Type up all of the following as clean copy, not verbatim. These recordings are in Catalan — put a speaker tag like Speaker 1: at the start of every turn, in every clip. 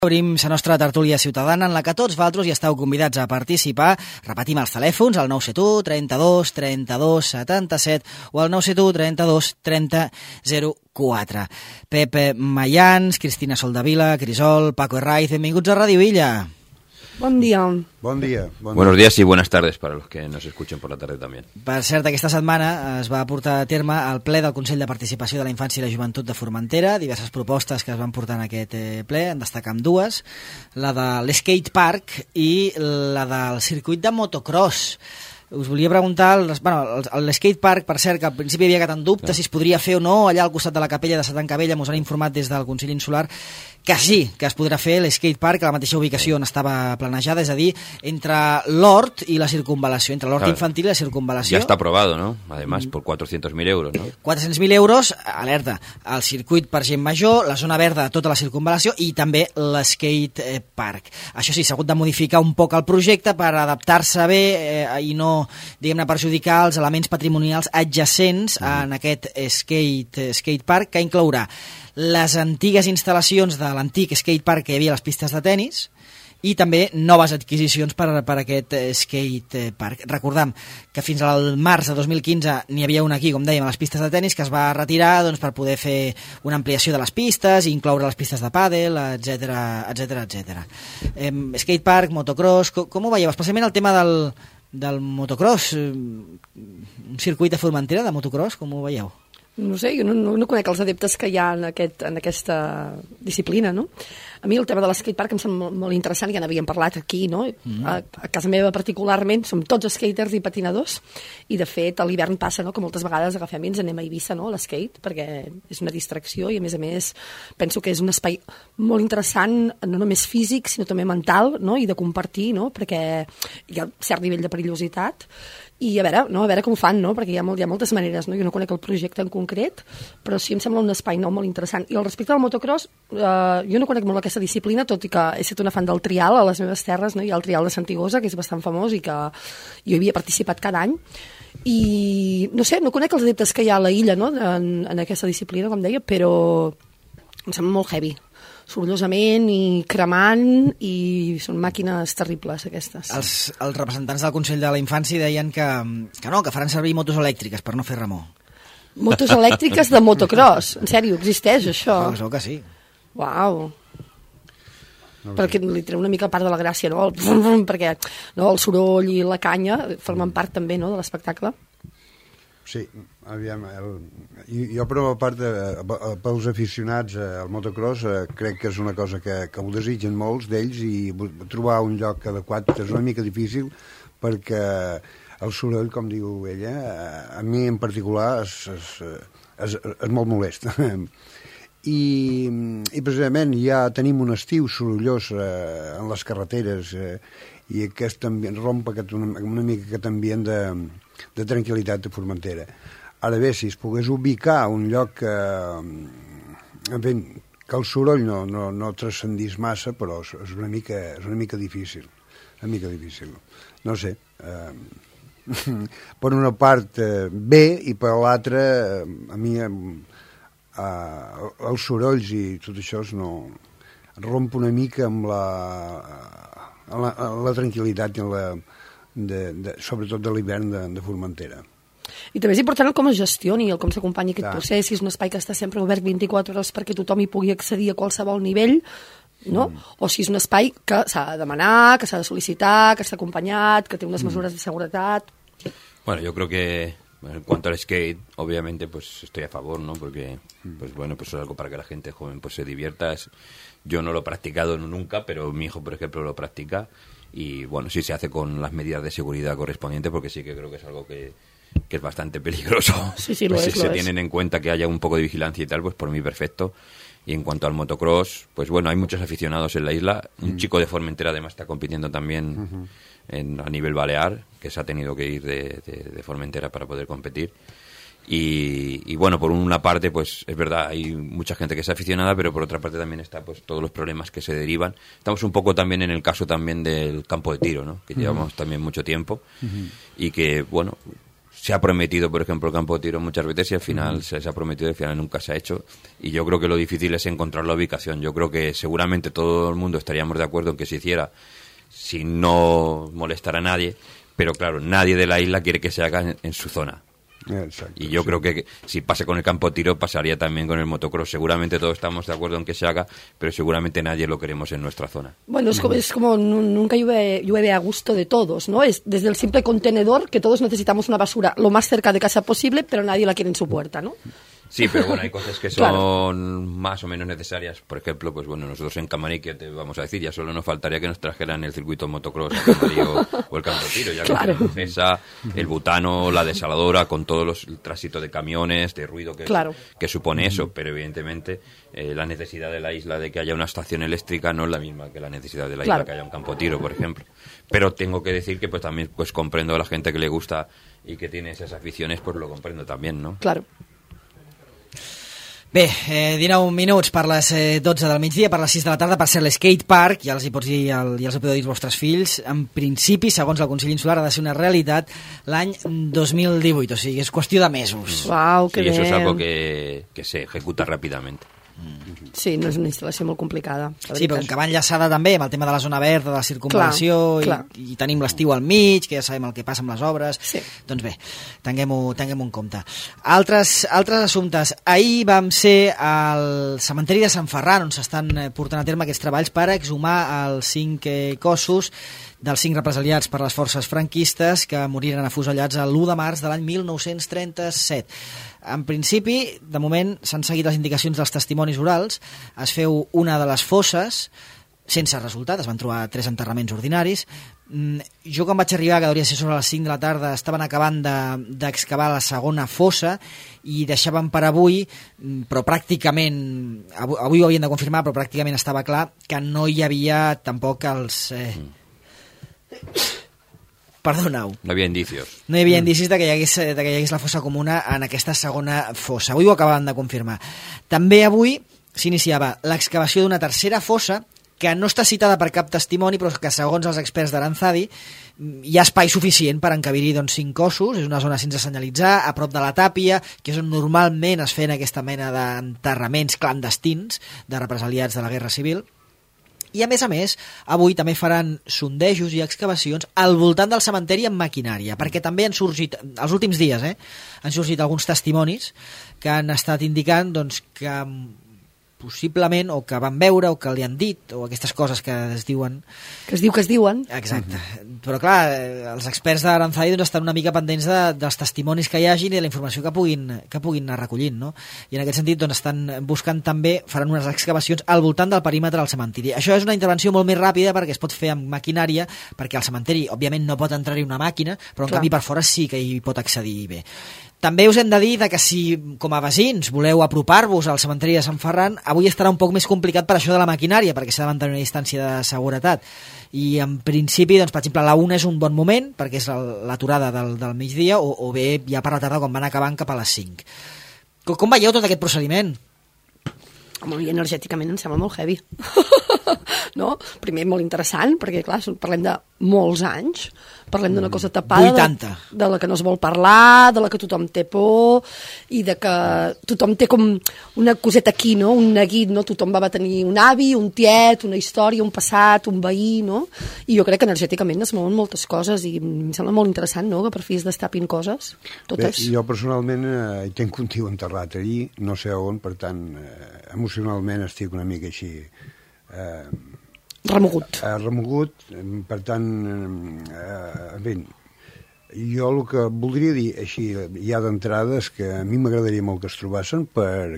Speaker 1: Obrim la nostra tertúlia ciutadana en la que tots vosaltres hi esteu convidats a participar. Repetim els telèfons, el 971 32 32 77 o el 971 32 30 04. Pep Mayans, Cristina Soldavila, Crisol, Paco Herraiz, benvinguts a Ràdio Illa.
Speaker 2: Bon dia.
Speaker 3: Bon dia.
Speaker 4: Buenos días y buenas tardes para los que nos escuchen por la tarde también.
Speaker 1: Per cert, aquesta setmana es va portar a terme el ple del Consell de Participació de la Infància i la Joventut de Formentera, diverses propostes que es van portar en aquest ple, en destacam dues, la de l'Skate Park i la del circuit de motocross. Us volia preguntar, l'Skate Park, per cert, que al principi hi havia aquest en dubte si es podria fer o no, allà al costat de la capella de Satan Cabella, ens han informat des del Consell Insular que sí, que es podrà fer l'Skate Park a la mateixa ubicació on estava planejada, és a dir, entre l'hort i la circunvalació, entre l'hort infantil i la circunvalació.
Speaker 4: Ya está aprobado, ¿no? Además, por 400.000 euros, ¿no?
Speaker 1: 400.000 euros, alerta, el circuit per gent major, la zona verda de tota la circunvalació i també l'Skate Park. Això sí, s'ha hagut de modificar un poc el projecte per adaptar-se bé i no, diguem-ne, perjudicar els elements patrimonials adjacents en aquest Skate Park, que inclourà les antigues instal·lacions de l'antic skate park que hi havia a les pistes de tennis i també noves adquisicions per aquest skate park. Recordam que fins al març de 2015 n'hi havia una aquí, com dèiem, a les pistes de tennis, que es va retirar doncs, per poder fer una ampliació de les pistes i incloure les pistes de pàdel, etc. Skate park, motocross, com ho veieu? Especialment el tema del motocross, un circuit de Formentera de motocross, com ho veieu?
Speaker 2: No sé, jo no conec els adeptes que hi ha en aquesta disciplina, no? A mi el tema de l'skatepark em sembla molt interessant, ja n'havíem parlat aquí, no? A casa meva particularment som tots skaters i patinadors i de fet a l'hivern passa, no?, que moltes vegades agafem i ens anem a Eivissa, no?, a l'skate, perquè és una distracció i a més penso que és un espai molt interessant, no només físic sinó també mental, no?, i de compartir, no?, perquè hi ha un cert nivell de perillositat i a veure com ho fan, no?, perquè hi ha moltes maneres, no? Jo no conec el projecte en concret, però sí em sembla un espai nou molt interessant. I al respecte del motocross, jo no conec molt aquesta disciplina, tot i que he estat una fan del trial a les meves terres, no? Hi ha el trial de Santigosa, que és bastant famós i que jo havia participat cada any, i no sé, no conec els adeptes que hi ha a la illa, no?, en aquesta disciplina, com deia, però em sembla molt heavy, sorollosament i cremant, i són màquines terribles aquestes.
Speaker 1: Els representants del Consell de la Infància deien que faran servir motos elèctriques per no fer remor.
Speaker 2: Motos elèctriques de motocross? En sèrio, existeix això?
Speaker 1: Es veu que sí.
Speaker 2: Uau! Perquè li treu una mica part de la gràcia, no? Perquè el soroll i la canya formen part també, no?, de l'espectacle.
Speaker 3: Sí, aviam, jo per la part pels aficionats al motocross crec que és una cosa que ho desitgen molts d'ells i trobar un lloc adequat és una mica difícil perquè el soroll, com diu ella, a mi en particular és molt molest. I precisament ja tenim un estiu sorollós en les carreteres i aquest ambient romp una mica aquest ambient de tranquil·litat de Formentera. Ara bé, si es pogués ubicar un lloc que el soroll no transcendís massa, però és una mica difícil. No sé. Per una part bé i per l'altra a mi els sorolls i tot això romp una mica amb la tranquil·litat sobretot de l'hivern de Formentera.
Speaker 2: I també és important com es gestioni, com s'acompanyi aquest procés, si és un espai que està sempre obert 24 hores perquè tothom hi pugui accedir a qualsevol nivell, no? O si és un espai que s'ha de demanar, que s'ha de sol·licitar, que està acompanyat, que té unes mesures de seguretat.
Speaker 4: Bueno, yo creo que en cuanto al skate, obviamente, pues estoy a favor, ¿no? Porque, pues bueno, pues es algo para que la gente joven pues se divierta. Yo no lo he practicado nunca, pero mi hijo, por ejemplo, lo practica. Y bueno, sí se hace con las medidas de seguridad correspondientes, porque sí que creo que es algo que es bastante peligroso.
Speaker 2: Sí,
Speaker 4: pues si se tienen en cuenta que haya un poco de vigilancia y tal, pues por mí perfecto. Y en cuanto al motocross, pues bueno, hay muchos aficionados en la isla. Un chico de Formentera además está compitiendo también a nivel balear, que se ha tenido que ir de Formentera para poder competir. Y bueno, por una parte, pues es verdad, hay mucha gente que es aficionada, pero por otra parte también está pues todos los problemas que se derivan. Estamos un poco también en el caso también del campo de tiro, ¿no? Que llevamos también mucho tiempo y que, bueno, se ha prometido, por ejemplo, el campo de tiro muchas veces y al final se ha prometido y al final nunca se ha hecho. Y yo creo que lo difícil es encontrar la ubicación. Yo creo que seguramente todo el mundo estaríamos de acuerdo en que se hiciera sin no molestar a nadie, pero claro, nadie de la isla quiere que se haga en su zona.
Speaker 3: Exacto,
Speaker 4: y yo creo que si pasa con el campo de tiro pasaría también con el motocross. Seguramente todos estamos de acuerdo en que se haga, pero seguramente nadie lo queremos en nuestra zona.
Speaker 2: Bueno, es como nunca llueve a gusto de todos, ¿no? Es desde el simple contenedor que todos necesitamos una basura lo más cerca de casa posible, pero nadie la quiere en su puerta, ¿no?
Speaker 4: Sí, pero bueno, hay cosas que son más o menos necesarias. Por ejemplo, pues bueno, nosotros en Camarí, que te vamos a decir, ya solo nos faltaría que nos trajeran el circuito motocross a Camarí o el campo de tiro, ya que tenemos esa, el butano, la desaladora, con todos el tránsito de camiones, de ruido que supone eso, pero evidentemente la necesidad de la isla de que haya una estación eléctrica no es la misma que la necesidad de la isla que haya un campo de tiro, por ejemplo. Pero tengo que decir que pues también pues comprendo a la gente que le gusta y que tiene esas aficiones, pues lo comprendo también, ¿no?
Speaker 2: Claro.
Speaker 1: Bé, 19 minuts per les 12 del migdia, per les 6 de la tarda, per ser l'skate park, ja els hi pots dir, ja els hi podeu dir als vostres fills, en principi, segons el Consell Insular, ha de ser una realitat l'any 2018, o sigui, és qüestió de mesos.
Speaker 2: Uau, que bé.
Speaker 4: Sí, eso es algo que se ejecuta rápidamente.
Speaker 2: Sí, no és una instal·lació molt complicada.
Speaker 1: Sí, però com que va enllaçada també amb el tema de la zona verda, de la circunvalació, i tenim l'estiu al mig, que ja sabem el que passa amb les obres, doncs bé, tinguem-ho en compte. Altres assumptes. Ahir vam ser al cementeri de Sant Ferran, on s'estan portant a terme aquests treballs per exhumar els 5 cossos dels 5 represaliats per les forces franquistes que moriren afusellats l'1 de març de l'any 1937. En principi, de moment, s'han seguit les indicacions dels testimonis orals, es feu una de les fosses, sense resultat, es van trobar 3 enterraments ordinaris. Jo quan vaig arribar, que hauria de ser sobre les 5 de la tarda, estaven acabant d'excavar la segona fossa i deixaven per avui, però pràcticament, avui ho havien de confirmar, però pràcticament estava clar que no hi havia tampoc els... Perdoneu.
Speaker 4: No havia indicios.
Speaker 1: No hi havia indicis de que hi hagués la fossa comuna en aquesta segona fossa. Avui ho acabaven de confirmar. També avui s'iniciava l'excavació d'una tercera fossa que no està citada per cap testimoni, però que segons els experts d'Aranzadi hi ha espai suficient per encabir-hi 5 cossos. És una zona sense senyalitzar, a prop de la tàpia, que és on normalment es feien aquesta mena d'enterraments clandestins de represaliats de la Guerra Civil. I a més, avui també faran sondejos i excavacions al voltant del cementeri amb maquinària, perquè també han sorgit, els últims dies, han sorgit alguns testimonis que han estat indicant que possiblement, o que van veure, o que li han dit, o aquestes coses que es diuen...
Speaker 2: Que es diuen.
Speaker 1: Exacte. Però clar, els experts d'Aranzadi estan una mica pendents dels testimonis que hi hagin i de la informació que puguin anar recollint, no? I en aquest sentit estan buscant també, faran unes excavacions al voltant del perímetre del cementiri. Això és una intervenció molt més ràpida perquè es pot fer amb maquinària, perquè al cementiri, òbviament, no pot entrar-hi una màquina, però en canvi per fora sí que hi pot accedir bé. També us hem de dir que si, com a veïns, voleu apropar-vos al cementeri de Sant Ferran, avui estarà un poc més complicat per això de la maquinària, perquè s'ha de mantenir una distància de seguretat. I en principi, per exemple, la 1 és un bon moment, perquè és l'aturada del migdia, o bé ja per la tarda, quan van acabant cap a les 5. Com veieu tot aquest procediment?
Speaker 2: Home, i energèticament em sembla molt heavy. No? Primer, molt interessant, perquè, clar, parlem de molts anys, parlem d'una cosa tapada, de la que no es vol parlar, de la que tothom té por, i de que tothom té com una coseta aquí, no? Un neguit, no? Tothom va tenir un avi, un tiet, una història, un passat, un veí, no? I jo crec que energèticament es mouen moltes coses i em sembla molt interessant, no?, que per fi es destapin coses, totes.
Speaker 3: Bé, jo personalment hi tenc un tio enterrat allí, no sé on, per tant, emocionalment estic una mica així...
Speaker 2: remogut,
Speaker 3: per tant, bé, jo el que voldria dir així ja d'entrada és que a mi m'agradaria molt que es trobessin per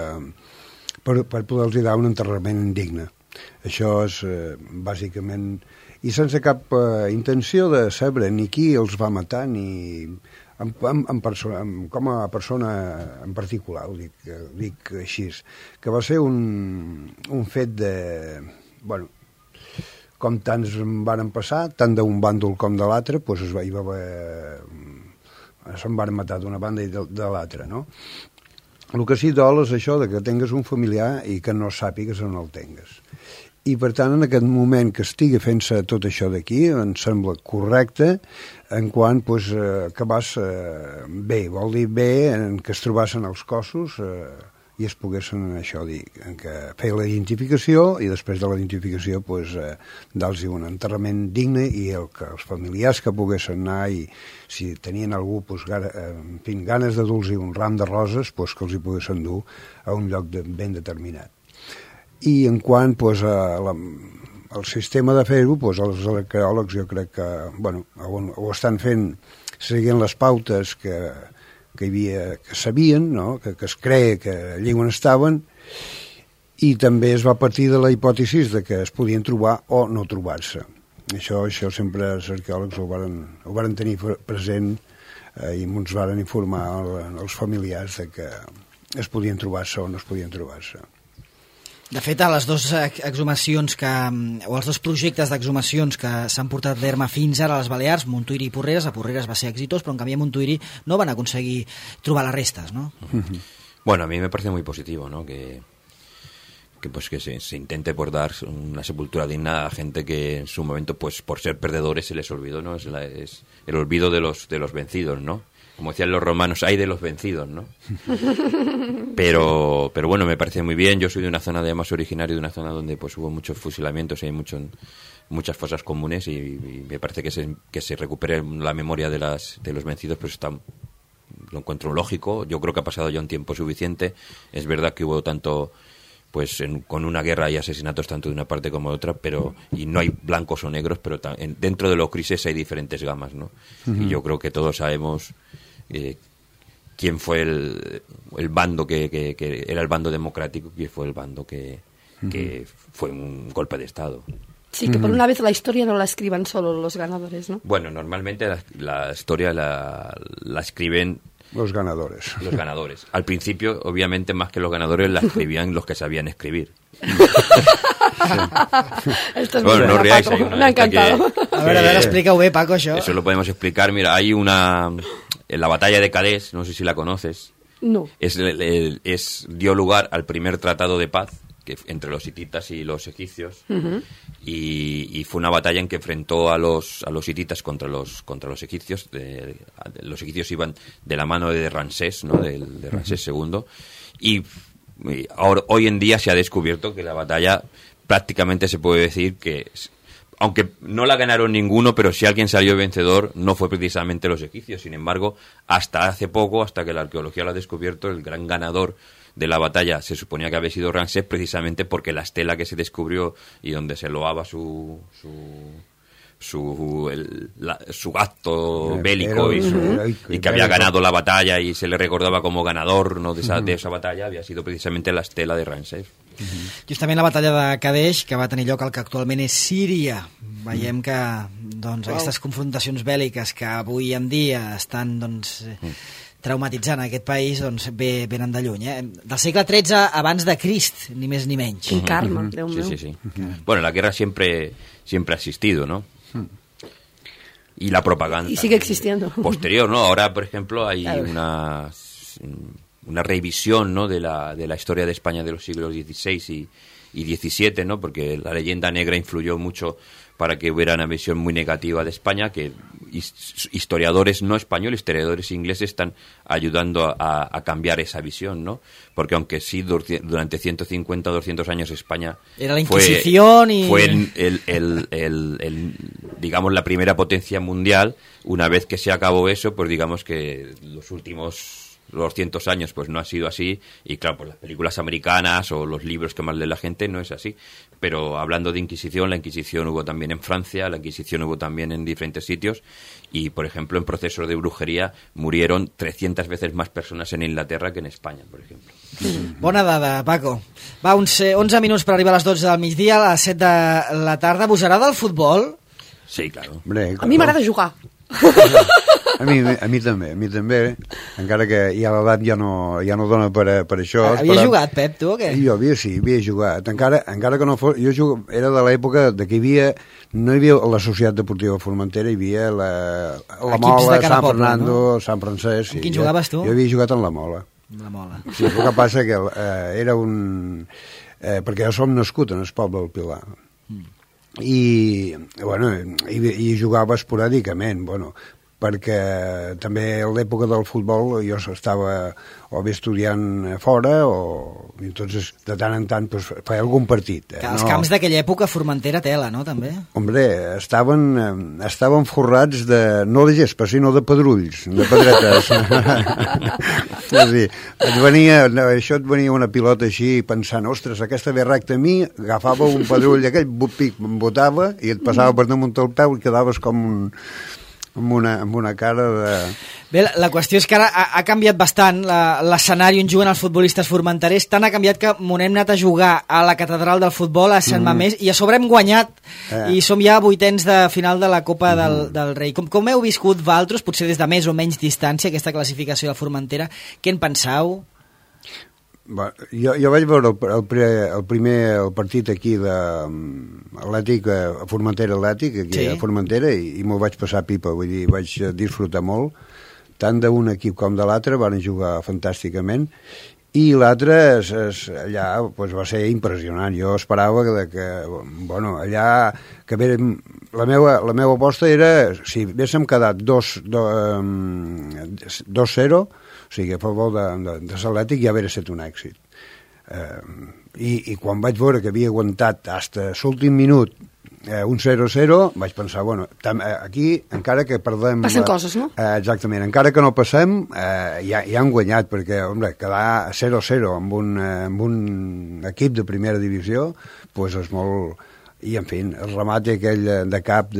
Speaker 3: poder-los dar un enterrament indigne. Això és bàsicament, i sense cap intenció de saber ni qui els va matar ni com a persona en particular, ho dic així, que va ser un fet de... bueno, com tants van passar, tant d'un bàndol com de l'altre, doncs se'n van matar d'una banda i de l'altra, no? El que sí dol és això de que tingues un familiar i que no sàpigues on el tingues. i per tant en aquest moment que estigui fent-se tot això d'aquí em sembla correcte en quant pues, que vas bé, vol dir bé en que es trobassin els cossos i es poguessin això dir, en que feia la identificació i després de la identificació pues, dar-los un enterrament digne i els familiars que poguessin anar i si tenien algú pues, ganes de dur-los un ram de roses pues, que els hi poguessin dur a un lloc ben determinat. I en quant pues, al sistema de fer-ho, pues, els arqueòlegs jo crec que bueno, ho estan fent seguint les pautes que hi havia, que sabien, no? que es creia que allí on estaven, i també es va partir de la hipòtesi de que es podien trobar o no trobar-se. Això sempre els arqueòlegs ho varen tenir present i ens varen informar els familiars de que es podien trobar-se o no es podien trobar-se.
Speaker 1: De fet, a les dues exhumacions o els dos projectes d'exhumacions que s'han portat a terme fins ara a les Balears, Montuïri i Porreres, a Porreres va ser exitós, però en canvi a Montuïri no van aconseguir trobar les restes, ¿no?
Speaker 4: Bueno, a mí me parece muy positivo, ¿no? Que se intente por dar una sepultura digna a gente que en su momento, pues por ser perdedores se les olvidó, ¿no? Es el olvido de los vencidos, ¿no? Como decían los romanos, hay de los vencidos, ¿no? Pero bueno, me parece muy bien. Yo soy de una zona, además, originario de una zona donde pues hubo muchos fusilamientos y hay muchas fosas comunes y me parece que se recupere la memoria de los vencidos, pues lo encuentro lógico. Yo creo que ha pasado ya un tiempo suficiente. Es verdad que hubo tanto... pues con una guerra hay asesinatos tanto de una parte como de otra, y no hay blancos o negros, pero dentro de los grises hay diferentes gamas, ¿no? Y yo creo que todos sabemos quién fue el bando que era el bando democrático, quién fue el bando que fue un golpe de Estado.
Speaker 2: Sí, que por una vez la historia no la escriban solo los ganadores, ¿no?
Speaker 4: Bueno, normalmente la historia la escriben
Speaker 3: los ganadores.
Speaker 4: Los ganadores. Al principio, obviamente, más que los ganadores, la escribían los que sabían escribir.
Speaker 2: Esto es
Speaker 4: bueno, no
Speaker 2: buena,
Speaker 4: riáis,
Speaker 2: Paco. Me ha encantado.
Speaker 1: A ver, explica-ho bé, Paco, això.
Speaker 4: Eso lo podemos explicar. Mira, hay en la batalla de Cadés, no sé si la conoces.
Speaker 2: No.
Speaker 4: Dio lugar al primer tratado de paz entre los hititas y los egipcios, y fue una batalla en que enfrentó a los hititas contra los egipcios. Los egipcios iban de la mano de Ramsés, ¿no? de Ramsés II, y ahora, hoy en día se ha descubierto que la batalla prácticamente se puede decir que, aunque no la ganaron ninguno, pero si alguien salió vencedor no fue precisamente los egipcios. Sin embargo, hasta hace poco, hasta que la arqueología lo ha descubierto, el gran ganador de la batalla se suponía que había sido Ramsés, precisamente porque la estela que se descubrió y donde se loaba su acto bélico y que había ganado la batalla y se le recordaba como ganador, ¿no? de esa batalla, había sido precisamente la estela de Ramsés.
Speaker 1: Justament la batalla de Kadesh, que va tenir lloc al que actualment és Síria. Veiem que aquestes confrontacions bèl·liques que avui en dia estan traumatitzant aquest país, venen de lluny. Del segle XIII abans de Crist, ni més ni menys.
Speaker 2: Quin karma, Déu meu.
Speaker 4: Sí. Bueno, la guerra siempre ha existido, ¿no? Y la propaganda.
Speaker 2: Y sigue existiendo.
Speaker 4: Posterior, ¿no? Ahora, por ejemplo, hay una revisión, ¿no? de la historia de España de los siglos XVI y XVII, ¿no? Porque la leyenda negra influyó mucho para que hubiera una visión muy negativa de España, que historiadores no españoles, historiadores ingleses están ayudando a cambiar esa visión, ¿no? Porque aunque sí durante 150 o 200 años España
Speaker 1: era la Inquisición
Speaker 4: fue digamos la primera potencia mundial, una vez que se acabó eso, pues digamos que los últimos 200 años pues no ha sido así, y claro, pues las películas americanas o los libros que más lee la gente no es así. Pero hablando de Inquisición, la Inquisición hubo también en Francia, la Inquisición hubo también en diferentes sitios, y por ejemplo en procesos de brujería murieron 300 veces más personas en Inglaterra que en España, por ejemplo.
Speaker 1: Bona dada, Paco. Va, uns 11 minuts per arribar a les 12 del migdia, a les 7 de la tarda. Vos agrada el futbol?
Speaker 4: Sí, claro.
Speaker 3: Hombre,
Speaker 2: a mi m'agrada jugar.
Speaker 3: A mi també, encara que ja l'edat ja no dona per això.
Speaker 1: Havies jugat, Pep, tu, o què?
Speaker 3: Jo havia jugat, encara que no fos... Jo era de l'època de que no hi havia la Societat Deportiva Formentera, hi havia la Mola, Sant Fernando, no? Sant Francesc.
Speaker 1: Amb quin jugaves tu?
Speaker 3: Jo havia jugat en la Mola.
Speaker 1: La Mola.
Speaker 3: Sí, el que passa que era un... perquè jo som nascut en el poble del Pilar. I jugava esporàdicament, perquè també a l'època del futbol jo estava o bé estudiant fora i entonces de tant en tant pues, feia algun partit.
Speaker 1: Que els camps d'aquella època, Formentera tela, no, també?
Speaker 3: Hombre, estaven forrats no de gespa, sinó de pedrulls, de pedretes. Això et venia una pilota així pensant, ostres, aquesta ve recta a mi, agafava un pedrull aquell, pic, em botava i et passava per damunt del peu i quedaves com amb una cara de...
Speaker 1: Bé, la qüestió és que ara ha canviat bastant l'escenari on juguen els futbolistes formenterers, tant ha canviat que m'on hem anat a jugar a la catedral del futbol, a Sant Mamés, i a sobre hem guanyat, i som ja vuitens de final de la Copa del Rei. Com heu viscut vosaltres, potser des de més o menys distància, aquesta classificació de Formentera? Què en penseu?
Speaker 3: Jo vaig veure el partit aquí de Atlètic, Formentera Atlètic, aquí a Formentera, i m'ho vaig passar pipa, vull dir, vaig disfrutar molt, tant d'un equip com de l'altre, van jugar fantàsticament, i l'altre allà va ser impressionant. Jo esperava que allà la meva aposta era, si haguéssim quedat 2-0, o sigui, a favor de l'Atlètic ja hauria estat un èxit. I quan vaig veure que havia aguantat fins l'últim minut un 0-0, vaig pensar, aquí, encara que perdem...
Speaker 2: Passen coses, no?
Speaker 3: Exactament, encara que no passem, ja han guanyat, perquè, quedar 0-0 amb un equip de primera divisió, doncs és molt... I, en fi, el remat aquell de cap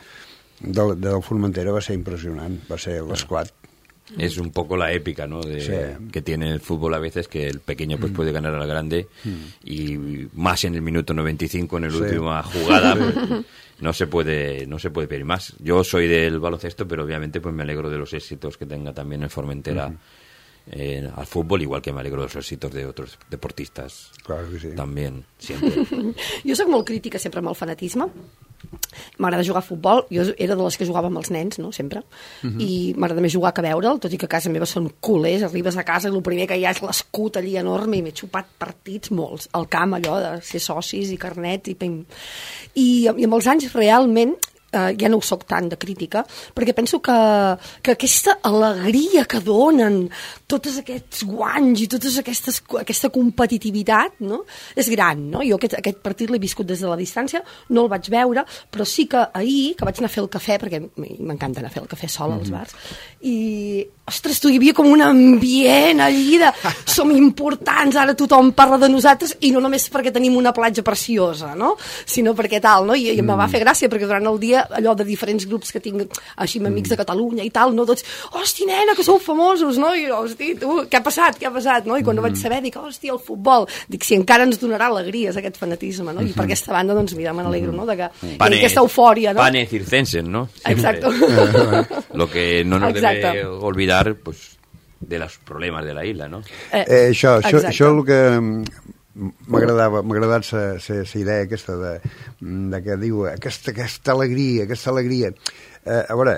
Speaker 3: del Formentera va ser impressionant, va ser l'esclat.
Speaker 4: Es un poco la épica, ¿no? Que tiene el fútbol a veces, que el pequeño pues puede ganar al grande y más en el minuto 95, en la última jugada, pues, no se puede pedir más. Yo soy del baloncesto, pero obviamente pues me alegro de los éxitos que tenga también el Formentera al fútbol, igual que me alegro de los éxitos de otros deportistas.
Speaker 3: Claro que sí.
Speaker 4: También, siempre.
Speaker 2: Jo soc molt crítica sempre amb el fanatisme. M'agrada jugar a futbol, jo era de les que jugava amb els nens, no?, sempre, i m'agrada més jugar que veure'l, tot i que a casa meva són culers, arribes a casa i el primer que hi ha és l'escut allí enorme, i m'he xupat partits molts, al camp allò de ser socis i carnet, i amb els anys realment ja no ho soc tant de crítica, perquè penso que aquesta alegria que donen tots aquests guanys i tota aquesta competitivitat, no?, és gran, no? Jo aquest partit l'he viscut des de la distància, no el vaig veure, però sí que ahir, que vaig anar a fer el cafè, perquè m'encanta anar a fer el cafè sola als bars, i, ostres, hi havia com un ambient allí de som importants, ara tothom parla de nosaltres, i no només perquè tenim una platja preciosa, no?, sinó perquè tal, no?, i em va fer gràcia, perquè durant el dia allò de diferents grups que tinc així amb amics de Catalunya i tal, no, tots, hosti, nena, que sou famosos, no?, i hosti, tu, què ha passat, no?, i quan ho vaig saber dic, hosti, el futbol, dic, si encara ens donarà alegries aquest fanatisme, no?, i per aquesta banda, doncs mira, me n'alegro, no?, de que hi ha aquesta eufòria, no?
Speaker 4: Pane circenses, no?
Speaker 2: Exacto.
Speaker 4: Lo que no nos debe olvidar, pues, de los problemas de la isla, no?
Speaker 3: Això és el que m'ha agradat la idea aquesta de que diu aquesta alegria. A veure,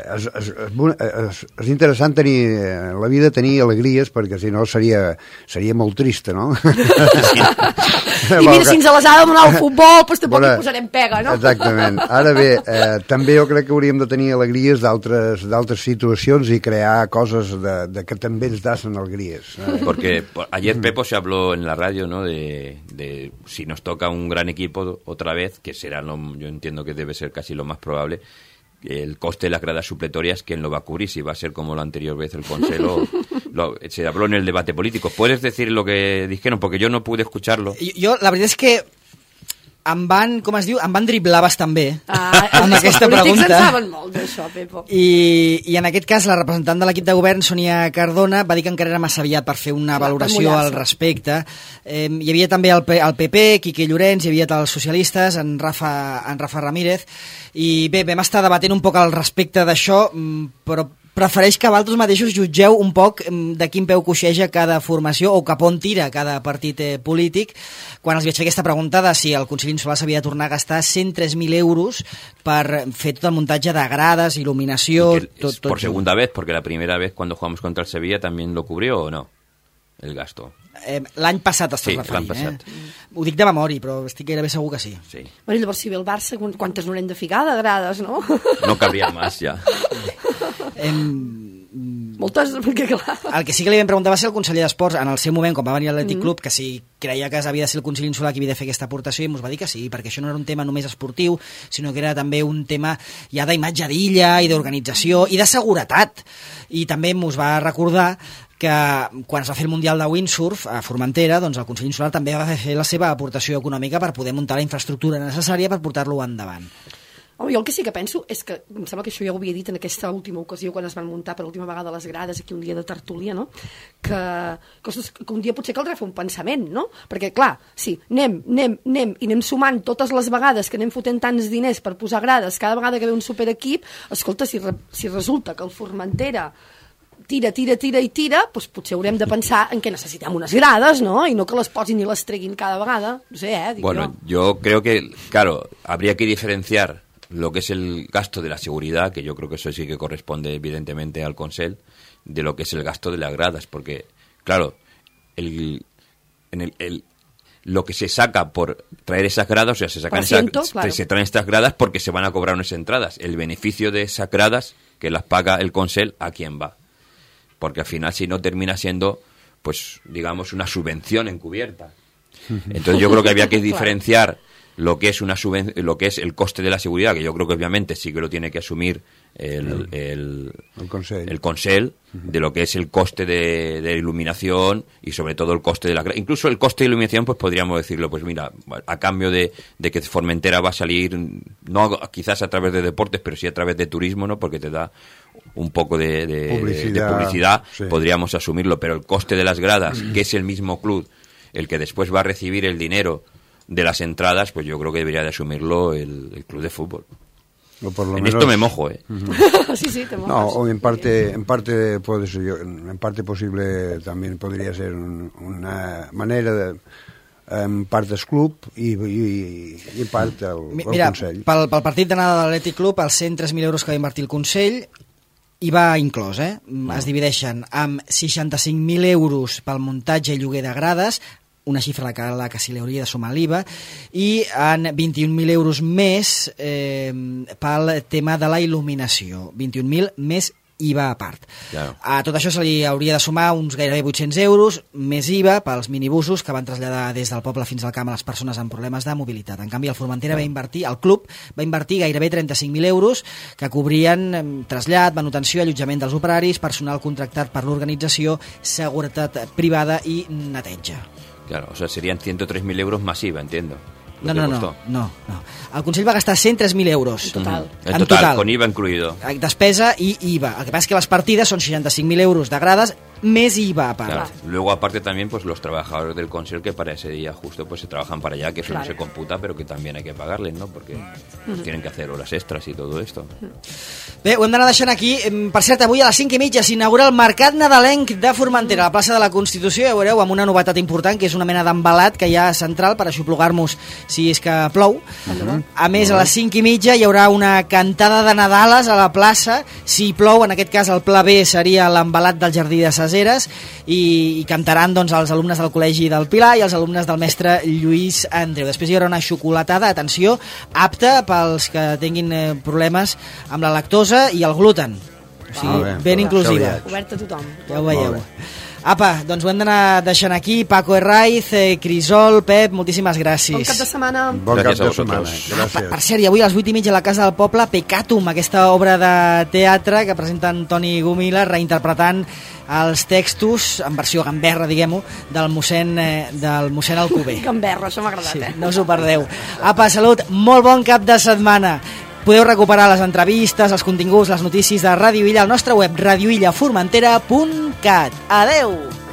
Speaker 3: és interessant tenir la vida, tenir alegries, perquè si no seria molt trista, no?
Speaker 2: I mira, si ens les ha de donar el futbol, doncs tampoc hi posarem pega, no?
Speaker 3: Exactament. Ara bé, també jo crec que hauríem de tenir alegries d'altres situacions i crear coses que també ens dasen alegries.
Speaker 4: Porque ayer Pepo se habló en la radio, ¿no?, de si nos toca un gran equipo otra vez, que será, yo entiendo que debe ser casi lo más probable, el coste de las gradas supletorias, ¿quién lo va a cubrir? Si va a ser como la anterior vez el Consell, se habló en el debate político. ¿Puedes decir lo que dijeron? Porque yo no pude escucharlo.
Speaker 1: Jo la veritat és que em van driblar bastant bé amb aquesta pregunta.
Speaker 2: Els polítics en saben molt d'això, Pepo.
Speaker 1: I en aquest cas la representant de l'equip de govern, Sònia Cardona, va dir que encara era massa aviat per fer una valoració al respecte. Hi havia també el PP, Quique Llorenç, hi havia els socialistes, en Rafa Ramírez, i bé, vam estar debatent un poc al respecte d'això, però prefereix que vosaltres mateixos jutgeu un poc de quin peu coixeja cada formació o cap on tira cada partit polític, quan els vaig fer aquesta pregunta de si el Consell Insular s'havia de tornar a gastar 103.000 euros per fer tot el muntatge de grades, il·luminació...
Speaker 4: Por segunda vez, porque la primera vez cuando jugamos contra el Sevilla también lo cubrió, ¿o no? el gasto.
Speaker 1: L'any passat estàs
Speaker 4: Sí,
Speaker 1: referint,
Speaker 4: l'any passat.
Speaker 1: Ho dic de memòria, però estic gairebé segur que sí.
Speaker 4: Sí.
Speaker 2: Bueno, llavors, si ve el Barça, quantes n'haurem de ficar de grades, no?
Speaker 4: No cabría más ya.
Speaker 2: Moltes, perquè clar...
Speaker 1: El que sí que li vam preguntar va ser el conseller d'Esports en el seu moment, quan va venir a l'Atlètic Club, que si creia que havia de ser el Consell Insular qui havia de fer aquesta aportació, i ens va dir que sí, perquè això no era un tema només esportiu, sinó que era també un tema ja d'imatge d'illa i d'organització i de seguretat. I també ens va recordar que quan es va fer el Mundial de Windsurf a Formentera, doncs el Consell Insular també va fer la seva aportació econòmica per poder muntar la infraestructura necessària per portar-lo endavant.
Speaker 2: Home, jo el que sí que penso és que, em sembla que això ja ho havia dit en aquesta última ocasió, quan es van muntar per última vegada les grades aquí un dia de tertúlia, no? que un dia potser caldrà fer un pensament, no? Perquè, clar, sí, anem i anem sumant totes les vegades que anem fotent tants diners per posar grades, cada vegada que ve un superequip, escolta, si resulta que el Formentera tira, doncs potser haurem de pensar en que necessitem unes grades, ¿no? I no que les posin i les treguin cada vegada. No sé, dic
Speaker 4: bueno, yo creo que, claro, habría que diferenciar lo que es el gasto de la seguridad, que yo creo que eso sí que corresponde evidentemente al Consell, de lo que es el gasto de las gradas, porque, claro, lo que se saca por traer esas gradas, o sea, se traen estas gradas porque se van a cobrar unas entradas. El beneficio de esas gradas, que las paga el Consell, ¿a quién va? Porque al final, si no, termina siendo, pues, digamos, una subvención encubierta. Entonces yo creo que había que diferenciar lo que es lo que es el coste de la seguridad, que yo creo que obviamente sí que lo tiene que asumir el Consell, de lo que es el coste de iluminación y sobre todo el coste de la... Incluso el coste de iluminación, pues podríamos decirlo, pues mira, a cambio de que Formentera va a salir, no quizás a través de deportes, pero sí a través de turismo, ¿no? Porque te da un poco de publicidad, sí. Podríamos asumirlo, pero el coste de las gradas, que es el mismo club el que después va a recibir el dinero de las entradas, pues yo creo que debería de asumirlo el club de fútbol.
Speaker 3: O por lo
Speaker 4: en
Speaker 3: menos,
Speaker 4: esto me mojo,
Speaker 2: Sí, te mojas.
Speaker 3: No, o en parte puede ser en parte posible también podría ser una manera de en part del club i part el Consell.
Speaker 1: Pel partit d'anada de l'Atlètic Club, els 103.000 euros que va invertir el Consell hi va inclòs, es divideixen amb 65.000 euros pel muntatge i lloguer de grades, una xifra a la que s'hi li hauria de sumar l'IVA, i en 21.000 euros més pel tema de la il·luminació. 21.000 més IVA a part.
Speaker 4: Claro.
Speaker 1: A tot això se li hauria de sumar uns gairebé 800 euros, més IVA pels minibusos que van traslladar des del poble fins al camp a les persones amb problemes de mobilitat. En canvi, el Formentera va invertir, el club va invertir gairebé 35.000 euros que cobrien trasllat, manutenció, allotjament dels operaris, personal contractat per l'organització, seguretat privada i neteja.
Speaker 4: Claro, o sea, serían 103.000 euros más IVA, entiendo.
Speaker 1: No. El Consell va gastar 103.000 euros.
Speaker 2: En
Speaker 1: total,
Speaker 4: con IVA incluido.
Speaker 1: Despesa i IVA. El que passa és que les partides són 65.000 euros de grades més IVA a part.
Speaker 4: Claro. Luego, aparte también, pues los trabajadores del Consell que para ese día justo pues se trabajan para allá, que eso no se computa, pero que también hay que pagarles, ¿no? Porque pues, tienen que hacer horas extras y todo esto.
Speaker 1: Bé, ho hem d'anar deixant aquí. Per cert, avui a les 5:30 s'inaugura el Mercat Nadalenc de Formentera, a la plaça de la Constitució, ja veureu, amb una novetat important, que és una mena d'embalat que hi ha central per aixoplugar-nos si és que plou. A més, a les 5:30 hi haurà una cantada de Nadales a la plaça. Si plou, en aquest cas el pla B seria l'embalat del Jardí de Saseres, i cantaran doncs els alumnes del Col·legi del Pilar i els alumnes del mestre Lluís Andreu. Després hi haurà una xocolatada, atenció, apta pels que tinguin problemes amb la lactosa i el gluten. O sigui, ben inclusiva.
Speaker 2: Oberta a tothom.
Speaker 1: Ja ho veieu. Apa, doncs ho hem d'anar deixant aquí. Paco Herraiz, Crisol, Pep, moltíssimes gràcies.
Speaker 2: Bon cap de setmana.
Speaker 3: Bon cap de setmana. Gràcies.
Speaker 1: Per cert, i avui a les 8:30 a la Casa del Poble, Peccatum, aquesta obra de teatre que presenta Antoni Gumila reinterpretant els textos, en versió gamberra, diguem-ho, del mossèn Alcover.
Speaker 2: Gamberra, això m'ha agradat,
Speaker 1: Sí, no us ho perdeu. Apa, salut, molt bon cap de setmana. Podeu recuperar les entrevistes, els continguts, les notícies de Ràdio Illa al nostre web radioillaformentera.cat. Adeu!